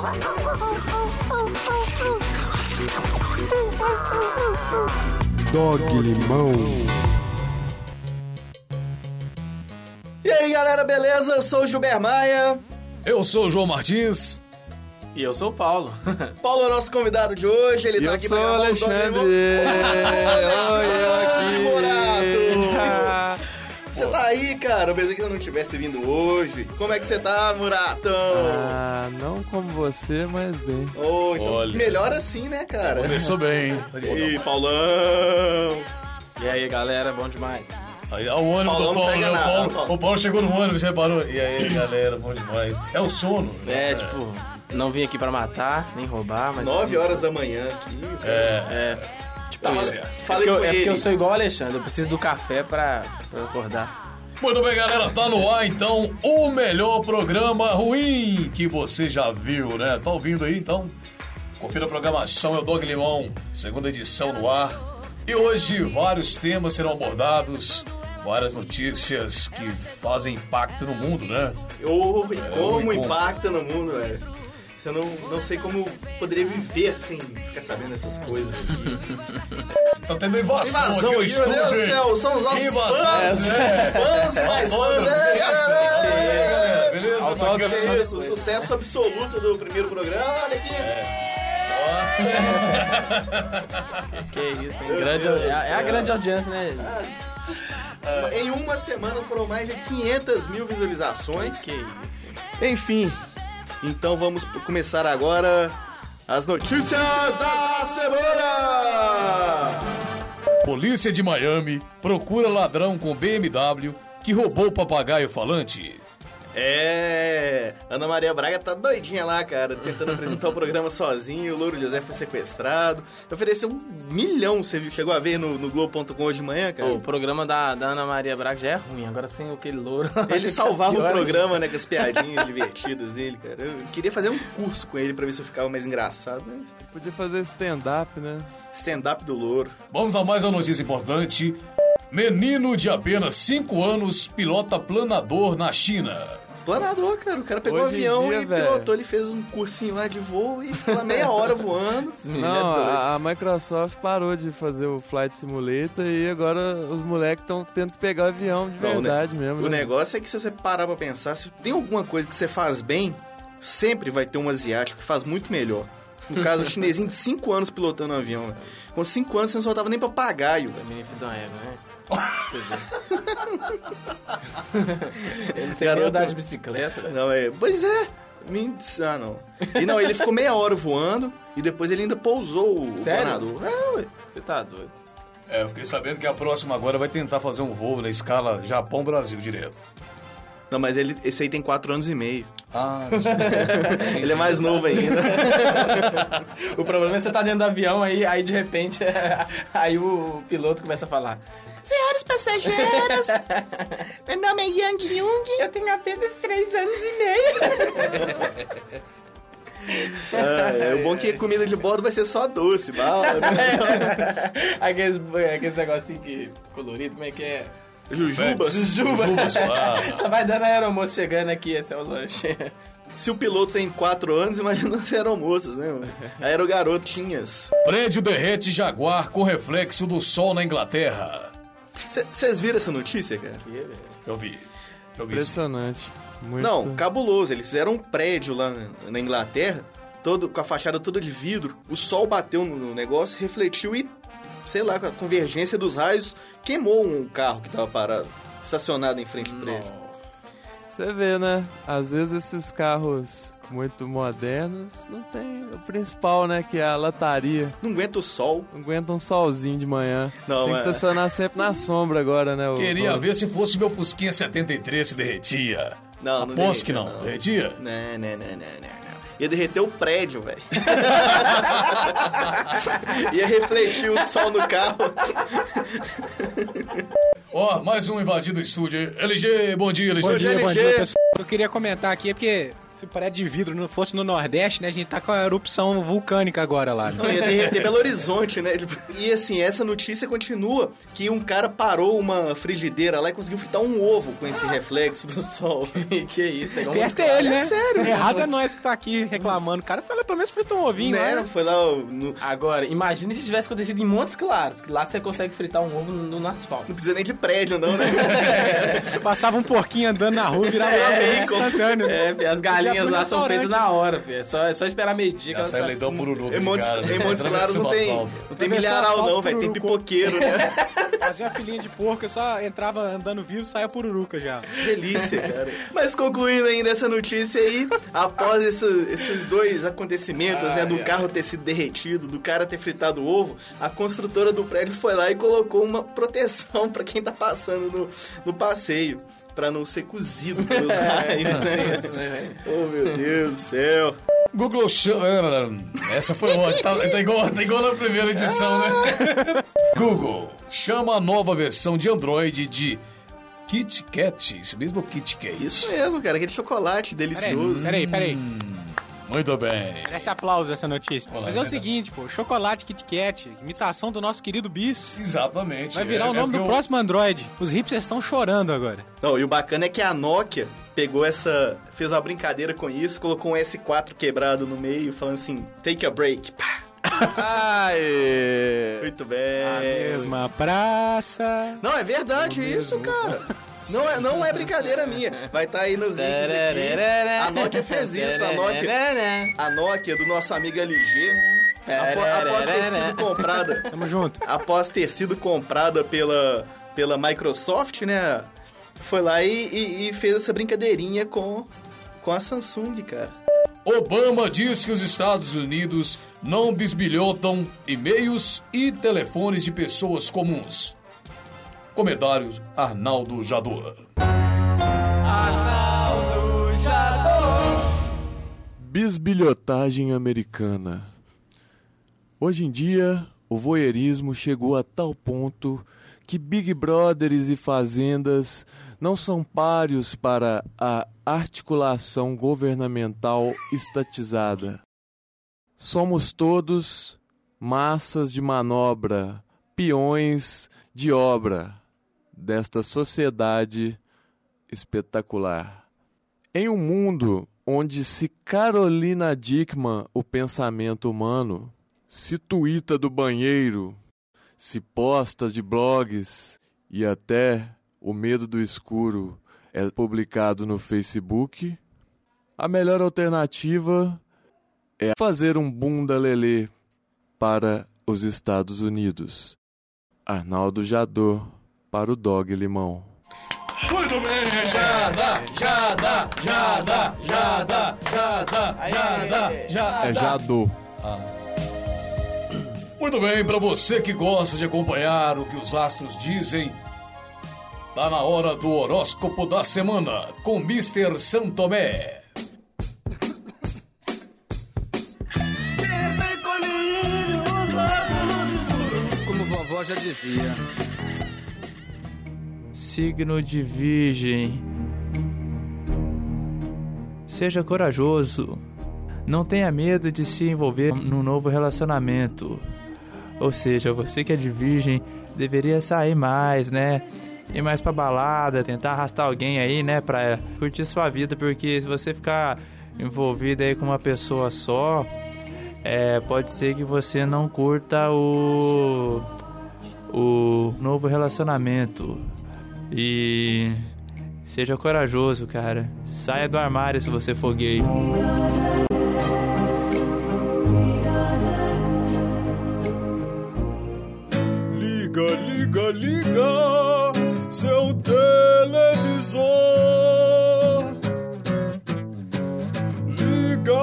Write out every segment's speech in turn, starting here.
Dog Limão. E aí galera, beleza? Eu sou o Gilber Maia. Eu sou o João Martins. E eu sou o Paulo. Paulo é o nosso convidado de hoje, ele tá aqui pra gravar o Dog Limão. Oi, eu aqui. Murato! Você tá aí, cara? Eu pensei que eu não tivesse vindo hoje. Como é que você tá, Murato? Ah, não como você, mas bem. Oh, então Olha. melhor assim, né, cara? Começou bem, hein? E aí, Paulão? E aí, galera, bom demais. Aí, o ônibus Paulão do não Paulo, pega né? nada, O Paulo chegou no ônibus, você reparou? E aí, galera, bom demais. É o sono. Tipo, não vim aqui pra matar, nem roubar, mas... 9 horas da manhã aqui. Tipo, Pois é é. Falei com porque ele. eu sou igual o Alexandre, eu preciso do café pra acordar. Muito bem, galera, tá no ar, então, o melhor programa ruim que você já viu, né? Tá ouvindo aí, então? Confira a programação, é o Dog Limão, segunda edição no ar. E hoje, vários temas serão abordados, várias notícias que fazem impacto no mundo, né? Como impacta no mundo, velho. Eu não sei como poderia viver sem ficar sabendo essas coisas aqui. Tá tendo invasão Invasão aqui no aqui, meu Deus do estúdio, hein? céu, são os nossos Invasão, fãs, né? fãs mais fãs, né, Que isso, galera? beleza? Autógrafo. Bacana. Que isso, o sucesso absoluto do primeiro programa, olha aqui. Que isso, hein? É a grande audiência, né? Em uma semana foram mais de 500 mil visualizações. Que isso. Enfim, então vamos começar agora as notícias da semana! Polícia de Miami procura ladrão com BMW que roubou o papagaio falante. Ana Maria Braga tá doidinha lá, cara, tentando apresentar o programa sozinho. O Louro José foi sequestrado. Ofereceu 1 milhão, você viu? Chegou a ver no Globo.com hoje de manhã, cara? O programa da Ana Maria Braga já é ruim, agora sem aquele louro. Ele salvava o Pior programa, né, com as piadinhas divertidas dele, cara. Eu queria fazer um curso com ele pra ver se eu ficava mais engraçado, mas... Podia fazer stand-up, né? Stand-up do Louro. Vamos a mais uma notícia importante. Menino de apenas 5 anos pilota planador na China. Planador, cara. O cara pegou Hoje um em avião dia, e velho. pilotou. Ele fez um cursinho lá de voo e ficou lá meia hora voando. Esse menino Não, é doido. a Microsoft parou de fazer o Flight Simulator e agora os moleques estão tendo que pegar o avião de verdade mesmo. O né? negócio é que se você parar pra pensar, se tem alguma coisa que você faz bem, sempre vai ter um asiático que faz muito melhor. No caso, o chinesinho de 5 anos pilotando um avião. Véio. Com 5 anos você não soltava nem papagaio, velho. Menino filho de uma égua, né? Você vê. Ele sem Garoto. andar de bicicleta, né? Não, pois é. Ah, não. E não, ele ficou meia hora voando e depois ele ainda pousou o Sério? planador. Ué. Você tá doido. Eu fiquei sabendo que a próxima agora vai tentar fazer um voo na escala Japão-Brasil direto. Não, mas esse aí tem 4 anos e meio. Ah, Ele é mais novo ainda. O problema é que você tá dentro do avião, aí de repente, aí o piloto começa a falar: Senhores passageiros, meu nome é Yang Jung. eu tenho apenas 3 anos e meio. O bom é que comida de bordo vai ser só doce, bala, né? Aqueles negocinhos que colorido, como é que é? Jujuba. Jujuba. claro. Só vai dando aeromoço chegando aqui, esse é o lanche. Se o piloto tem 4 anos, imagina os aeromoços, né? Mano? Aerogarotinhas. Prédio derrete Jaguar com reflexo do sol na Inglaterra. Vocês viram essa notícia, cara? Eu vi sim. Impressionante. Muito... Não, cabuloso. Eles fizeram um prédio lá na Inglaterra, todo com a fachada toda de vidro. O sol bateu no negócio, refletiu e, sei lá, com a convergência dos raios, queimou um carro que tava parado, estacionado em frente ao prédio. Você vê, né? Às vezes esses carros muito modernos não tem o principal, né? Que é a lataria. Não aguenta o sol. Não aguenta um solzinho de manhã. Não, tem que estacionar sempre na sombra agora, né? Queria ver se fosse meu Fusquinha 73 se derretia. Não Aposto que derretia, não. Derretia? Não. Ia derreter o prédio, velho. Ia refletir o sol no carro. Mais um invadido estúdio. LG, bom dia, LG. Bom dia, Bom LG. dia, pessoal. Eu queria comentar aqui, porque Se o prédio de vidro não fosse no Nordeste, né? A gente tá com a erupção vulcânica agora lá. Né? Não, ia derreter Belo Horizonte, né? E assim, essa notícia continua que um cara parou uma frigideira lá e conseguiu fritar um ovo com esse reflexo do sol. Que isso? Esperto é ele, né? É sério. Errado é nós que tá aqui reclamando. O cara foi lá, pelo menos fritou um ovinho, Né? né? Foi lá no... Agora, imagine se tivesse acontecido em Montes Claros, que lá você consegue fritar um ovo no asfalto. Não precisa nem de prédio, não, né? Passava um porquinho andando na rua e virava instantâneo. É, filho, as galinhas lá são feitas na hora, filho. É só esperar meio-dia que Já sai leitão pururuca. Em Montes Claros não tem milharal, não, velho. Tem pipoqueiro, né? Fazia uma filhinha de porco, eu só entrava andando vivo e saia pururuca já. Delícia, cara. Mas concluindo ainda essa notícia aí, após esses dois acontecimentos, né, do carro ter sido derretido, do cara ter fritado o ovo, a construtora do prédio foi lá e colocou uma proteção pra quem tá passando no passeio, pra não ser cozido pelos raios, né? Oh, meu Deus do céu. Google chama... Essa foi ótima. Tá igual na primeira edição, né? Google chama a nova versão de Android de Kit Kat. Isso mesmo, Kit Kat? Isso mesmo, cara. Aquele chocolate delicioso. Peraí. Muito bem. Merece aplauso essa notícia. Olá, Mas é o seguinte, pô, chocolate Kit Kat, imitação do nosso querido Bis. Exatamente. Vai virar o nome do próximo Android. Os hipsters estão chorando agora. Não, e o bacana é que a Nokia fez uma brincadeira com isso, colocou um S4 quebrado no meio, falando assim, take a break. Pá. Aê! Muito bem. A mesma praça. Não, é verdade isso, cara. Não é brincadeira minha. Vai estar aí nos links aqui. A Nokia fez isso. A Nokia do nosso amigo LG. Após ter sido comprada. Tamo junto. Após ter sido comprada pela Microsoft, né? Foi lá e fez essa brincadeirinha com a Samsung, cara. Obama diz que os Estados Unidos não bisbilhotam e-mails e telefones de pessoas comuns. Comentários Arnaldo Jador. Bisbilhotagem americana. Hoje em dia, o voyeurismo chegou a tal ponto que Big Brothers e fazendas não são páreos para a articulação governamental estatizada. Somos todos massas de manobra, peões de obra desta sociedade espetacular. Em um mundo onde se Carolina Dickmann o pensamento humano, se tuita do banheiro, se posta de blogs e até o medo do escuro é publicado no Facebook, a melhor alternativa é fazer um bunda lelê para os Estados Unidos. Arnaldo Jador para o Dog Limão. Muito bem! É Jador. Muito bem, para você que gosta de acompanhar o que os astros dizem, tá na hora do horóscopo da semana com Mr. Santomé. Como vovó já dizia. Signo de Virgem. Seja corajoso. Não tenha medo de se envolver num novo relacionamento. Ou seja, você que é de Virgem deveria sair mais, né? Ir mais pra balada, tentar arrastar alguém aí, né? Pra curtir sua vida, porque se você ficar envolvido aí com uma pessoa só, pode ser que você não curta o novo relacionamento. E seja corajoso, cara. Saia do armário se você for gay. Liga, seu televisor. Liga.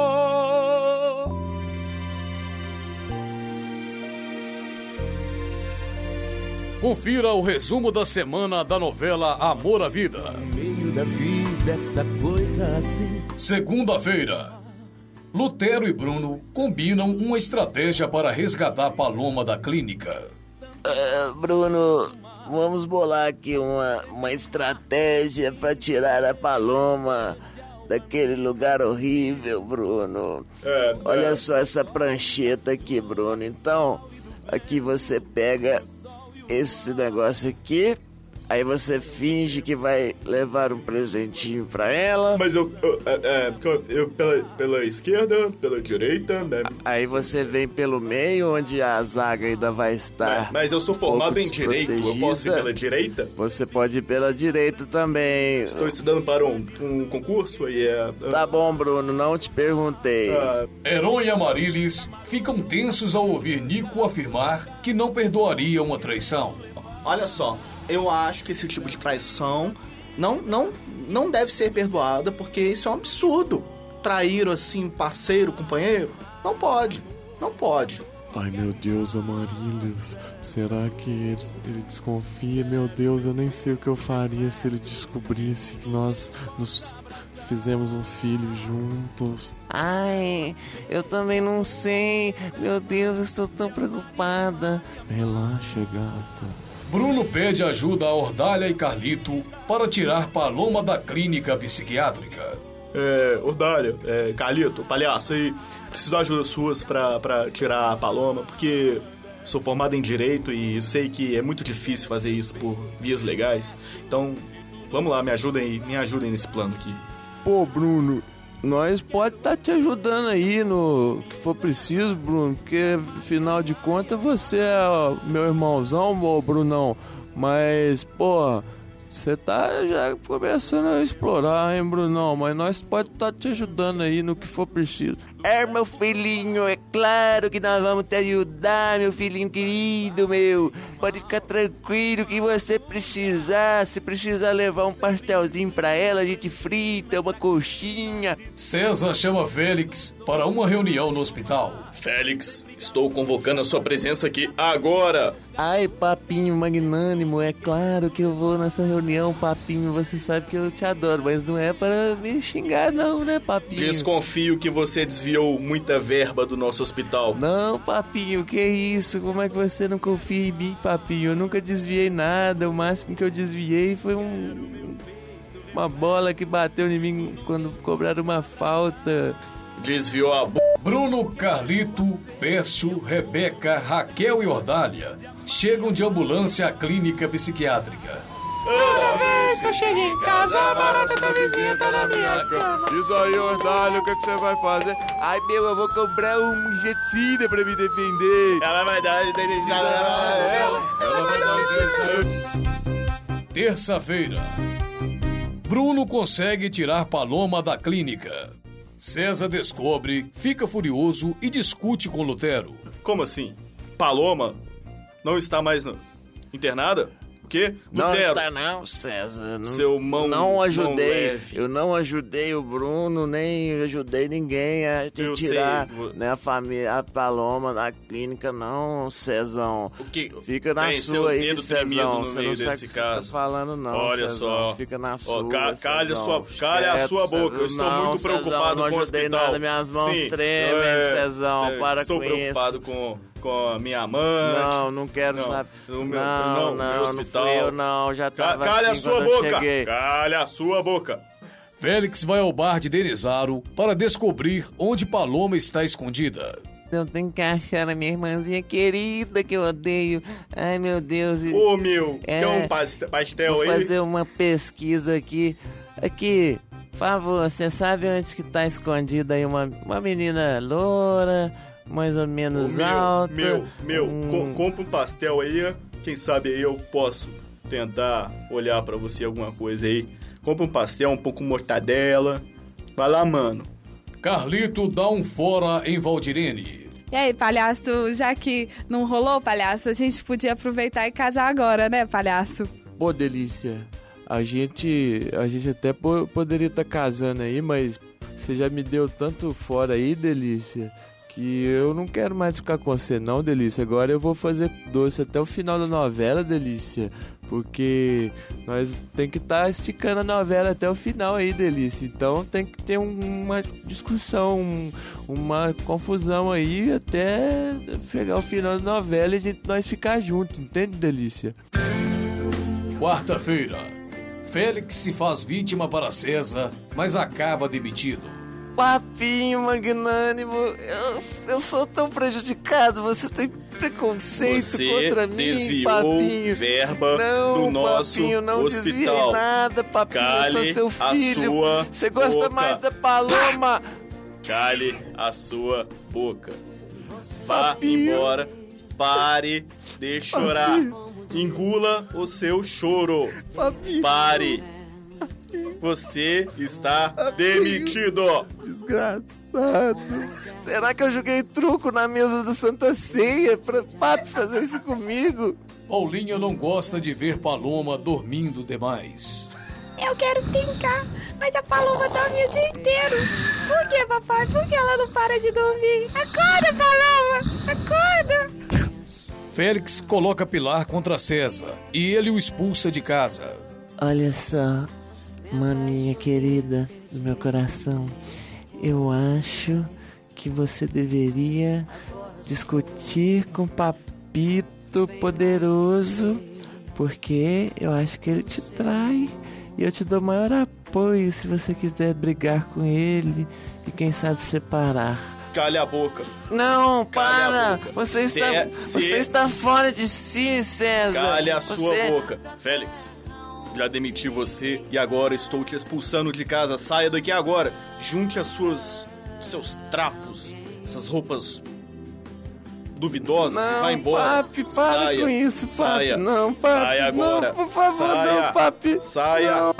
Confira o resumo da semana da novela Amor à Vida. No meio da vida, essa coisa assim. Segunda-feira. Lutero e Bruno combinam uma estratégia para resgatar Paloma da clínica. Bruno, vamos bolar aqui uma estratégia pra tirar a Paloma. daquele lugar horrível, Bruno. Olha só essa prancheta aqui, Bruno. Então, aqui você pega esse negócio aqui, aí você finge que vai levar um presentinho pra ela. Mas eu pela esquerda, pela direita, né? Aí você vem pelo meio, onde a zaga ainda vai estar. Mas eu sou formado em direito, eu posso ir pela direita? Você pode ir pela direita também. Estou estudando para um concurso aí Tá bom, Bruno, não te perguntei. Heron e Amarilis ficam tensos ao ouvir Nico afirmar que não perdoaria uma traição. Olha só, eu acho que esse tipo de traição não deve ser perdoada, porque isso é um absurdo. Trair, assim, parceiro, companheiro, não pode. Ai, meu Deus, Amarilis, será que ele desconfia? Meu Deus, eu nem sei o que eu faria se ele descobrisse que nós nos fizemos um filho juntos. Ai, eu também não sei. Meu Deus, eu estou tão preocupada. Relaxa, gata. Bruno pede ajuda a Ordalha e Carlito para tirar Paloma da clínica psiquiátrica. Ordalha, Carlito, palhaço aí, preciso da ajuda suas pra tirar a Paloma, porque sou formado em Direito e sei que é muito difícil fazer isso por vias legais. Então, vamos lá, me ajudem nesse plano aqui. Pô, Bruno, nós pode estar te ajudando aí no que for preciso, Bruno, porque afinal de contas você é meu irmãozão, ô Brunão, mas, pô, você tá já começando a explorar, hein, Brunão, mas nós pode estar te ajudando aí no que for preciso. Meu filhinho, é claro que nós vamos te ajudar, meu filhinho querido, meu. Pode ficar tranquilo que você precisar. Se precisar levar um pastelzinho pra ela, a gente frita, uma coxinha. César chama Félix para uma reunião no hospital. Félix, estou convocando a sua presença aqui agora. Ai, papinho magnânimo, é claro que eu vou nessa reunião, papinho. Você sabe que eu te adoro, mas não é para me xingar não, né, papinho? Desconfio que você desviou muita verba do nosso hospital. Não, papinho, que isso? Como é que você não confia em mim, papinho? Eu nunca desviei nada, o máximo que eu desviei foi uma bola que bateu em mim quando cobraram uma falta. Desviou a Bruno, Carlito, Pécio, Rebeca, Raquel e Ordalha chegam de ambulância à clínica psiquiátrica. Toda vez que eu chego em casa, a barata da vizinha tá na minha cama. Isso aí, Ordalha, o que você vai fazer? Ai, meu, eu vou comprar um inseticida pra me defender. Ela vai dar Terça-feira. Bruno consegue tirar Paloma da clínica. César descobre, fica furioso e discute com Lutero. Como assim? Paloma não está mais internada? O quê? Não Lutero. está não, César. Seu mão não ajudei. leve. Eu não ajudei o Bruno, nem ajudei ninguém a tirar né, a família, a Paloma da clínica, não, Cezão. O que? Fica na Tem sua aí, dedos Cezão. tremidos no Você meio não sabe desse o que você caso. tá falando, não. Olha Cezão. só. Fica na Ó, sua. calha Cezão. a sua boca. Eu estou Não, muito preocupado Cezão, com o não ajudei hospital. nada, minhas mãos Sim, tremem, Cezão. Para estou com preocupado isso. com a minha amante. Não quero Não, saber. no meu- Não, meu hospital. não fui eu, não. Já tava Calha assim a sua quando eu boca. cheguei. Calha a sua boca. Félix vai ao bar de Denizaro para descobrir onde Paloma está escondida. Eu tenho que achar a minha irmãzinha querida que eu odeio. Ai, meu Deus. Ô, meu, É, quer um pastel Vou aí? fazer uma pesquisa aqui. Aqui, por favor, você sabe onde que tá escondida aí uma menina loura, mais ou menos alta? Compra um pastel aí, quem sabe aí eu posso tentar olhar pra você alguma coisa aí. Compra um pastel, um pouco de mortadela. Vai lá, mano. Carlito dá um fora em Valdirene. E aí, palhaço, já que não rolou, palhaço, a gente podia aproveitar e casar agora, né, palhaço? Pô, Delícia, a gente até poderia estar casando aí, mas você já me deu tanto fora aí, Delícia, que eu não quero mais ficar com você não, Delícia. Agora eu vou fazer doce até o final da novela, Delícia, porque nós tem que estar esticando a novela até o final aí, Delícia. Então tem que ter uma discussão, uma confusão aí até chegar o final da novela e nós ficar juntos, entende, Delícia? Quarta-feira. Félix se faz vítima para César, mas acaba demitido. Papinho magnânimo, eu sou tão prejudicado, você tem preconceito contra mim, desviou papinho. verba Não, do nosso papinho, não hospital. desviei nada, papinho, eu sou Cale seu a filho. sua Você gosta boca. mais da Paloma. Cale a sua boca. Vá Papinho. embora. Pare de chorar. Engula o seu choro. Papinho. Pare. Você está demitido. Desgraçado. Será que eu joguei truco na mesa da Santa Ceia pra papi fazer isso comigo? Paulinha não gosta de ver Paloma dormindo demais. Eu quero brincar, mas a Paloma dorme o dia inteiro. Por que, papai? Por que ela não para de dormir? Acorda, Paloma! Acorda! Félix coloca Pilar contra César e ele o expulsa de casa. Olha só, maminha querida do meu coração, eu acho que você deveria discutir com Papito Poderoso, porque eu acho que ele te trai e eu te dou maior apoio se você quiser brigar com ele e quem sabe separar. Cale a boca. Não, Cale a para! boca. Você está fora de si, César. Cale a sua boca. Félix, já demiti você e agora estou te expulsando de casa. Saia daqui agora. Junte seus trapos, essas roupas duvidosas e vá embora. Papi, para Saia. com isso, papi. Saia. Não, papi. Saia agora. Não, por favor, Saia. não, papi. Saia. Não.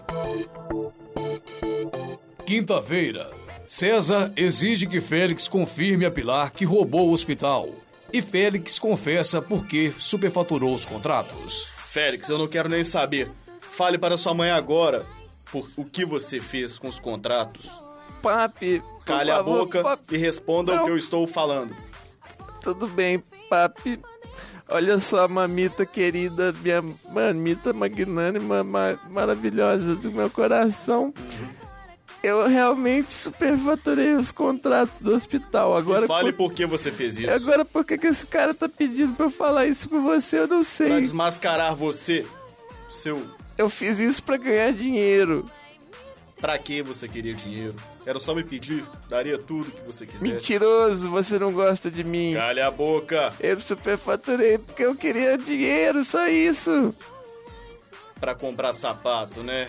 Quinta-feira, César exige que Félix confirme a Pilar que roubou o hospital. E Félix confessa por que superfaturou os contratos. Félix, eu não quero nem saber. Fale para sua mãe agora por o que você fez com os contratos. Papi, por Cale a favor, boca papi. e responda o que eu estou falando. Tudo bem, papi. Olha só, mamita querida, minha mamita magnânima, maravilhosa do meu coração. Eu realmente superfaturei os contratos do hospital. Agora, E fale por que você fez isso. Agora, por que esse cara tá pedindo pra eu falar isso com você? Eu não sei. Pra desmascarar você, Eu fiz isso pra ganhar dinheiro. Pra que você queria dinheiro? Era só me pedir, daria tudo que você quisesse. Mentiroso, você não gosta de mim. Cale a boca. Eu superfaturei porque eu queria dinheiro, só isso. Pra comprar sapato, né?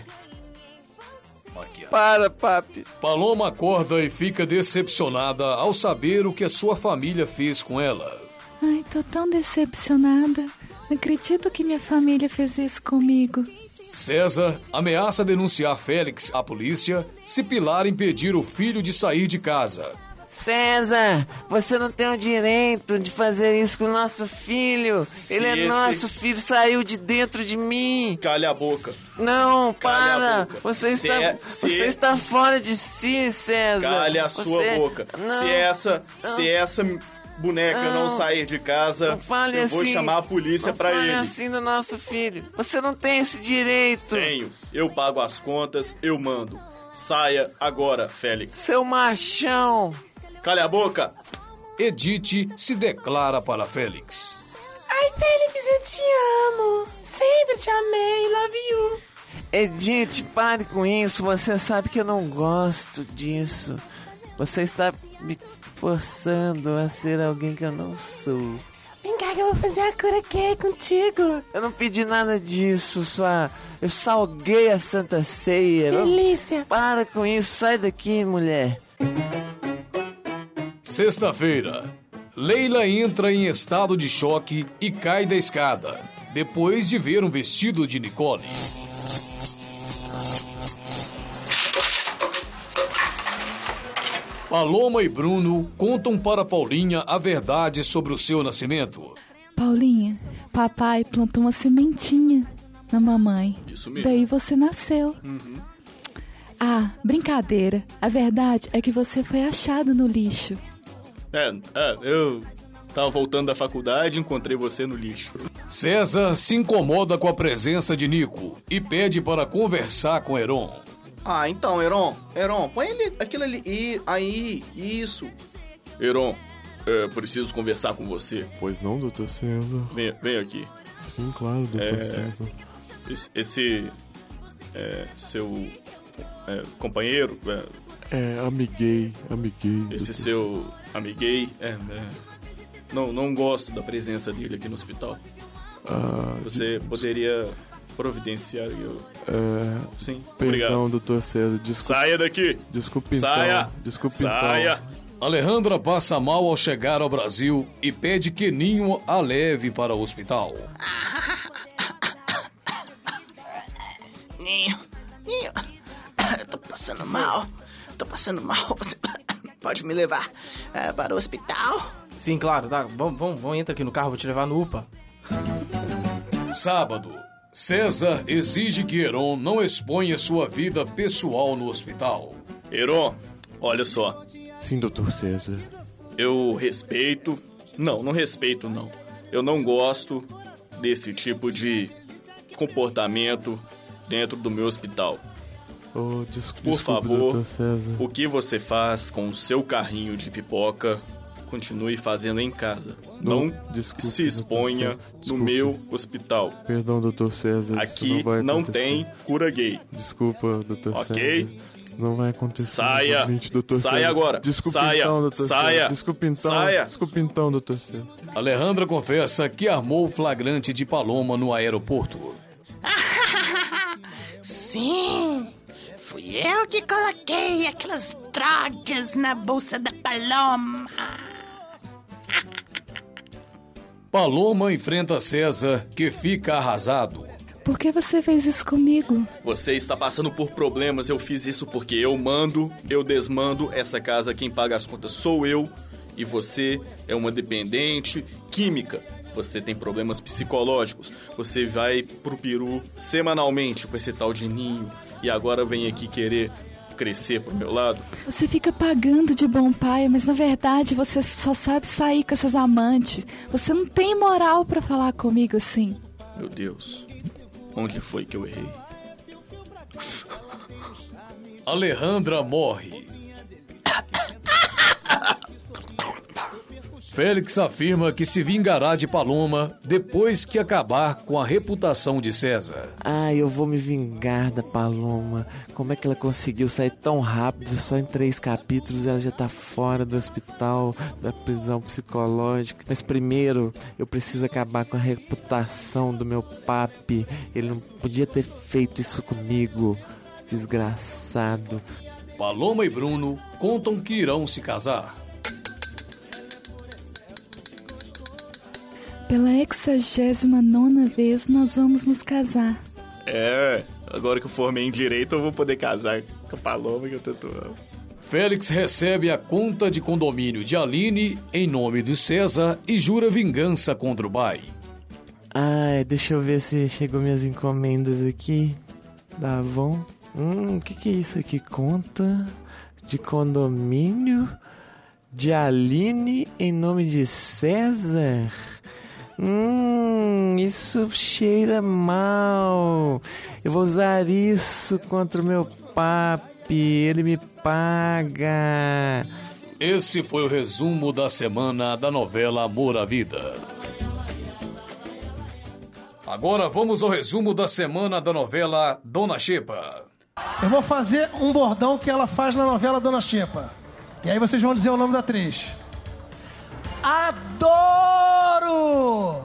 Para, papi. Paloma acorda e fica decepcionada ao saber o que a sua família fez com ela. Ai, tô tão decepcionada. Não acredito que minha família fez isso comigo. César ameaça denunciar Félix à polícia se Pilar impedir o filho de sair de casa. César, você não tem o direito de fazer isso com o nosso filho. Ele é nosso filho, saiu de dentro de mim. Cale a boca. Não, Cale a para. boca. Você está fora de si, César. Cale a sua boca. Não. Se essa boneca não sair de casa, não fale eu vou assim. chamar a polícia pra ele. Não fale assim do nosso filho. Você não tem esse direito. Tenho. Eu pago as contas, eu mando. Saia agora, Félix. Seu machão. Cale a boca. Edith se declara para Félix. Ai, Félix, eu te amo. Sempre te amei. Love you. Edith, pare com isso. Você sabe que eu não gosto disso. Você está me forçando a ser alguém que eu não sou. Vem cá que eu vou fazer a cura aqui contigo. Eu não pedi nada disso, eu salguei a Santa Ceia. Delícia. Para com isso, sai daqui, mulher. Sexta-feira, Leila entra em estado de choque e cai da escada, depois de ver um vestido de Nicole. Paloma e Bruno contam para Paulinha a verdade sobre o seu nascimento. Paulinha, papai plantou uma sementinha na mamãe. Isso mesmo. Daí você nasceu. Uhum. Ah, brincadeira. A verdade é que você foi achado no lixo. Eu tava voltando da faculdade e encontrei você no lixo. César se incomoda com a presença de Nico e pede para conversar com Heron. Ah, então, Heron, põe aquilo ali, isso. Heron, preciso conversar com você. Pois não, Dr. César? Vem aqui. Sim, claro, Dr. César. seu companheiro? Amiguei. Esse seu amiguei? Não gosto da presença dele aqui no hospital. Você poderia providenciar? Sim, obrigado. Perdão, doutor César. Saia daqui! Desculpe então. Saia! Saia! Alejandra passa mal ao chegar ao Brasil e pede que Ninho a leve para o hospital. Ninho, eu tô passando mal. Você pode me levar para o hospital? Sim, claro, tá. Vamos, entra aqui no carro, vou te levar no UPA. Sábado, César exige que Heron não exponha sua vida pessoal no hospital. Heron, olha só. Sim, doutor César. Eu respeito... Não respeito, não. Eu não gosto desse tipo de comportamento dentro do meu hospital. Por favor, doutor César. O que você faz com o seu carrinho de pipoca, continue fazendo em casa. Não se exponha no meu hospital. Perdão, doutor César. Aqui não tem cura gay. Desculpa, doutor César. Ok? Isso não vai acontecer. Saia! Saia agora! Desculpe saia! Então, doutor Saia! César. Desculpe então, doutor César. Alejandra confessa que armou o flagrante de Paloma no aeroporto. Sim! Fui eu que coloquei aquelas drogas na bolsa da Paloma. Paloma enfrenta César, que fica arrasado. Por que você fez isso comigo? Você está passando por problemas. Eu fiz isso porque eu mando, eu desmando. Essa casa, quem paga as contas sou eu. E você é uma dependente química. Você tem problemas psicológicos. Você vai pro peru semanalmente com esse tal de Ninho. E agora vem aqui querer crescer pro meu lado. Você fica pagando de bom pai, mas na verdade você só sabe sair com essas amantes. Você não tem moral pra falar comigo assim. Meu Deus, onde foi que eu errei? Alejandra morre. Félix afirma que se vingará de Paloma depois que acabar com a reputação de César. Eu vou me vingar da Paloma. Como é que ela conseguiu sair tão rápido? Só em 3 capítulos ela já tá fora do hospital, da prisão psicológica. Mas primeiro eu preciso acabar com a reputação do meu papi. Ele não podia ter feito isso comigo, desgraçado. Paloma e Bruno contam que irão se casar. Pela 69ª vez nós vamos nos casar. Agora que eu formei em direito eu vou poder casar com a Paloma que eu tanto amo. Félix recebe a conta de condomínio de Aline em nome do César e jura vingança contra o pai. Deixa eu ver se chegou minhas encomendas aqui. Tá bom? O que é isso aqui? Conta de condomínio de Aline em nome de César? Isso cheira mal. Eu vou usar isso contra o meu papi. Ele me paga. Esse foi o resumo da semana da novela Amor à Vida. Agora vamos ao resumo da semana da novela Dona Xepa. Eu vou fazer um bordão que ela faz na novela Dona Xepa. E aí vocês vão dizer o nome da atriz. Adoro!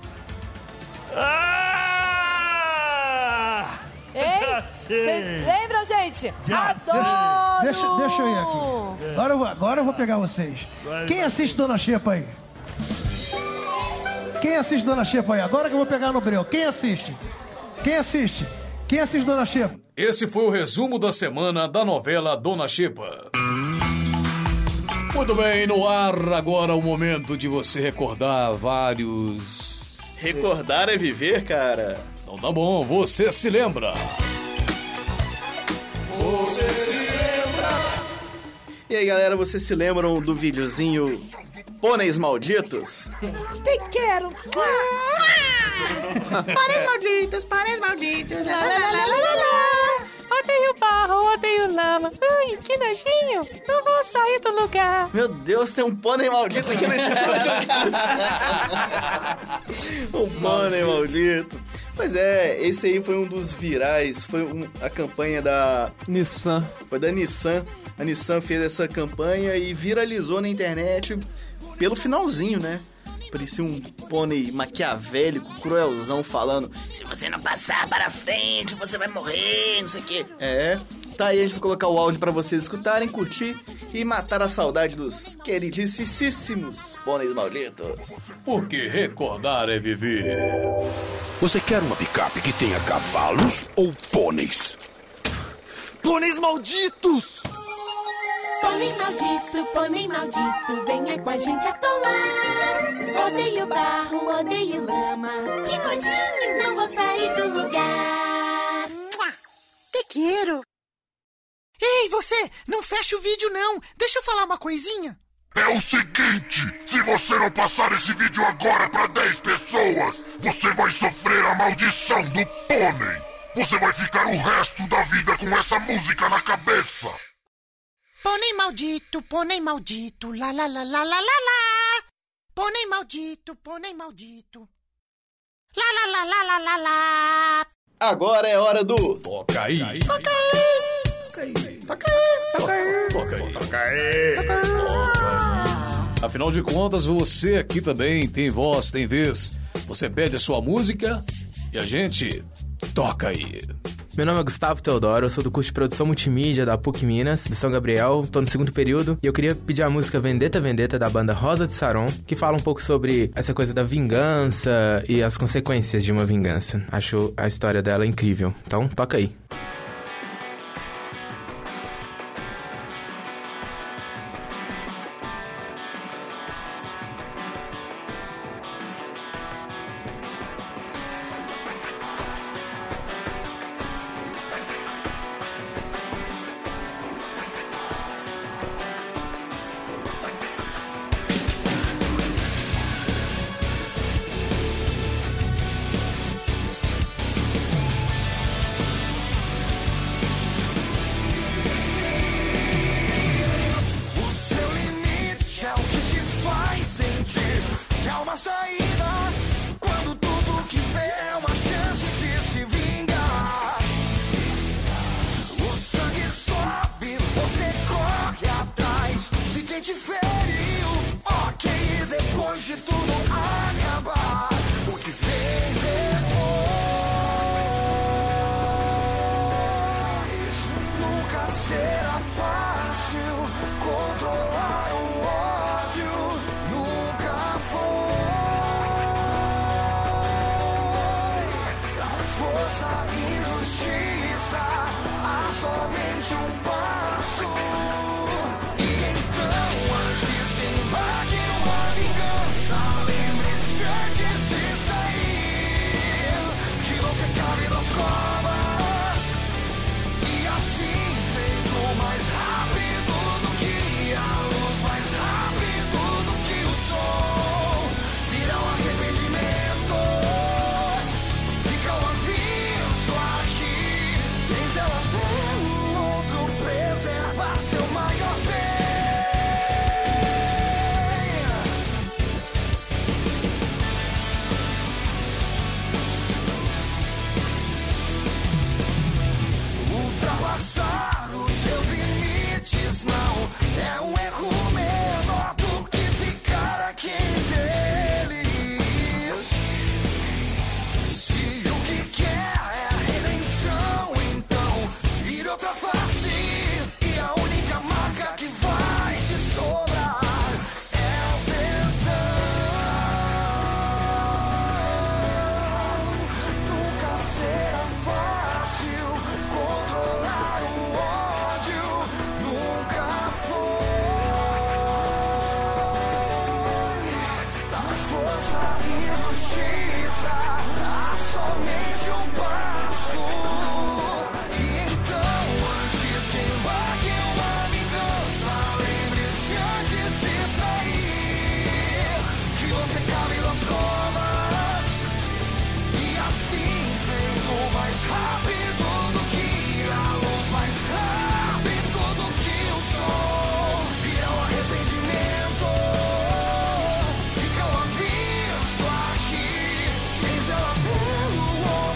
Ei, vocês lembram, gente? Adoro! Deixa eu ir aqui. Agora eu vou pegar vocês. Quem assiste Dona Xepa aí? Quem assiste Dona Xepa aí? Agora que eu vou pegar no breu. Quem assiste? Quem assiste Dona Xepa? Esse foi o resumo da semana da novela Dona Xepa. Muito bem, no ar agora o momento de você recordar vários... Recordar é viver, cara. Então tá bom, você se lembra. Você se lembra. E aí, galera, vocês se lembram do videozinho Pôneis Malditos? Te quero. Pôneis malditos, pôneis malditos. Odeio barro, odeio lama. Ai, que nojinho. Não vou sair do lugar. Meu Deus, tem um pônei maldito aqui no estúdio, cara. Um pônei maldito. Pois é, esse aí foi um dos virais, foi a campanha da Nissan. Foi da Nissan. A Nissan fez essa campanha e viralizou na internet pelo finalzinho, né? Parecia um pônei maquiavélico, cruelzão, falando: se você não passar para frente, você vai morrer, não sei o quê. Tá aí, a gente vai colocar o áudio pra vocês escutarem, curtir e matar a saudade dos queridíssimos pôneis malditos. Porque recordar é viver. Você quer uma picape que tenha cavalos ou pôneis? Pôneis malditos! Pônei maldito, venha com a gente atolar. Odeio barro, odeio lama. Que nojinho, não vou sair do lugar. Te quero. Ei, você, não fecha o vídeo não. Deixa eu falar uma coisinha. É o seguinte, se você não passar esse vídeo agora para 10 pessoas, você vai sofrer a maldição do pônei. Você vai ficar o resto da vida com essa música na cabeça. Pônei maldito, lá lá lá lá lá lá lá. Pônei maldito, lá lá lá lá lá lá lá. Agora é hora do Toca aí. Toca aí. Afinal de contas, você aqui também tem voz, tem vez. Você pede a sua música e a gente toca aí. Meu nome é Gustavo Teodoro, eu sou do curso de produção multimídia da PUC Minas, do São Gabriel, tô no 2º período, e eu queria pedir a música Vendetta Vendetta da banda Rosa de Saron, que fala um pouco sobre essa coisa da vingança e as consequências de uma vingança. Acho a história dela incrível, então toca aí. Fica o aviso aqui, quem zela pelo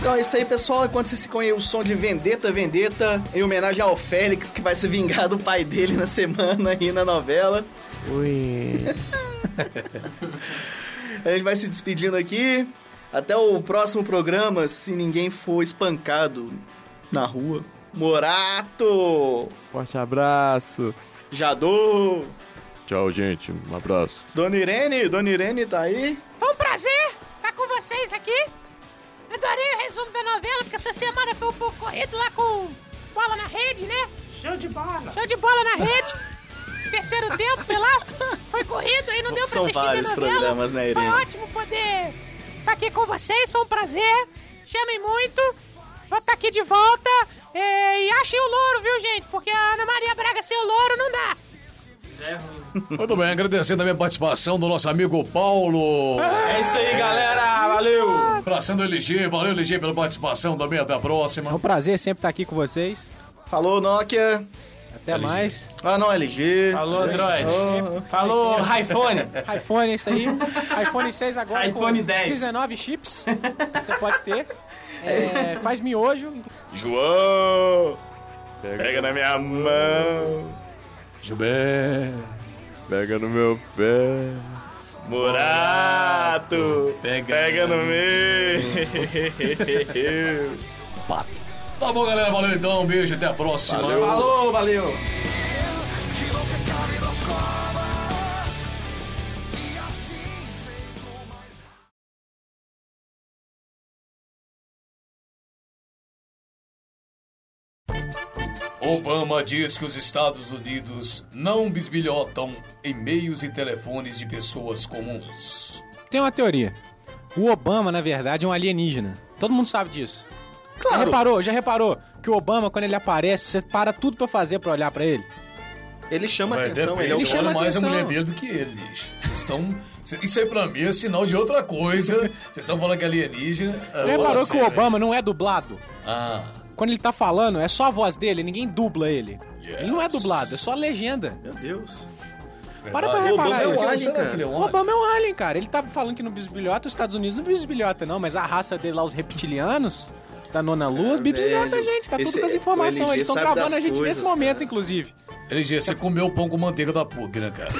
Então é isso aí, pessoal. Enquanto vocês ficam aí o som de Vendetta, Vendetta, em homenagem ao Félix, que vai se vingar do pai dele na semana aí na novela. Ui. A gente vai se despedindo aqui. Até o próximo programa, se ninguém for espancado na rua. Morato! Forte abraço. Jadô! Tchau, gente. Um abraço. Dona Irene tá aí? Foi um prazer estar com vocês aqui. Adorei o resumo da novela, porque essa semana foi um pouco corrido lá com bola na rede, né? Show de bola. Show de bola na rede. Terceiro tempo, sei lá. Foi corrido, aí não deu pra São assistir vários a novela. programas, né, Irene? Foi ótimo poder estar aqui com vocês, foi um prazer. Chamem muito. Vou estar aqui de volta. E achem o louro, viu, gente? Porque a Ana Maria Braga sem o louro não dá. Muito bem, agradecendo também a participação do nosso amigo Paulo. É isso aí, galera. Valeu. Abraçando o LG. Valeu, LG, pela participação também. Até a próxima. É um prazer sempre estar aqui com vocês. Falou, Nokia. Até LG. mais. Ah, não, LG. Falou, Android. Falou, iPhone. iPhone, é isso aí. iPhone 6 agora iPhone com 10. 19 chips. Você pode ter. Faz miojo. João. Pega na minha mão. Gilberto. Pega no meu pé. Morato. Pega no meu. Tá bom, galera. Valeu então. Um beijo. Até a próxima. Valeu. Falou, valeu. Obama diz que os Estados Unidos não bisbilhotam e-mails e telefones de pessoas comuns. Tem uma teoria. O Obama, na verdade, é um alienígena. Todo mundo sabe disso. Claro. Já reparou que o Obama, quando ele aparece, você para tudo pra fazer pra olhar pra ele? Ele chama atenção, Depende, ele é o olha mais atenção. a mulher dele do que ele, bicho. Vocês estão... Isso aí pra mim é sinal de outra coisa. Vocês estão falando que é alienígena. Já reparou que o Obama não é dublado? Ah. Quando ele tá falando, é só a voz dele, ninguém dubla ele. Yes. Ele não é dublado, é só legenda. Meu Deus. Para pra O reparar Obama é um isso. alien, será que ele é um O Obama é um alien, cara. Ele tá falando que no bisbilhota, os Estados Unidos não bisbilhota, não, mas a raça dele lá, os reptilianos, da nona lua, bisbilhota a gente. Tá tudo com as informações. Eles estão gravando a gente nesse momento, cara. Inclusive. LG, você comeu pão com manteiga da PUC, né, cara?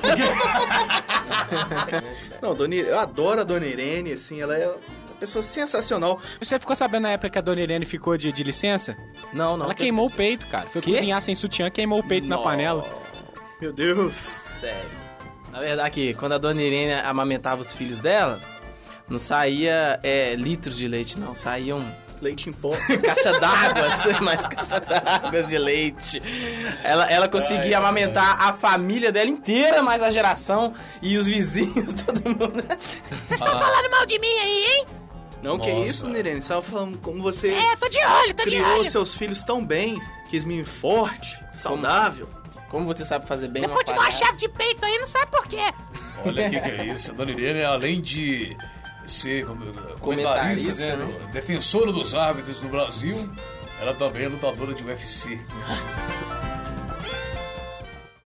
Não, eu adoro a Dona Irene, assim, ela é uma pessoa sensacional. Você ficou sabendo na época que a Dona Irene ficou de licença? Não. Ela queimou o peito, cara. Foi cozinhar sem sutiã, queimou o peito na panela. Meu Deus. Sério. Na verdade, aqui, quando a Dona Irene amamentava os filhos dela, não saía litros de leite, não. Saíam... Leite em pó. Caixa d'água, mais caixa d'água de leite. Ela conseguia amamentar a família dela inteira, mais a geração e os vizinhos, todo mundo. Vocês estão falando mal de mim aí, hein? Não, que isso, Dona Irene? Você tava falando como você Tô de olho, tô de criou olho. seus filhos tão bem, quis menino forte, saudável. Como você sabe fazer bem Depois te dou uma chave de peito aí, não sabe por quê. Olha o que é isso. A Dona Irene, além de ser comentarista, né? Defensora dos árbitros no Brasil, ela também é lutadora de UFC.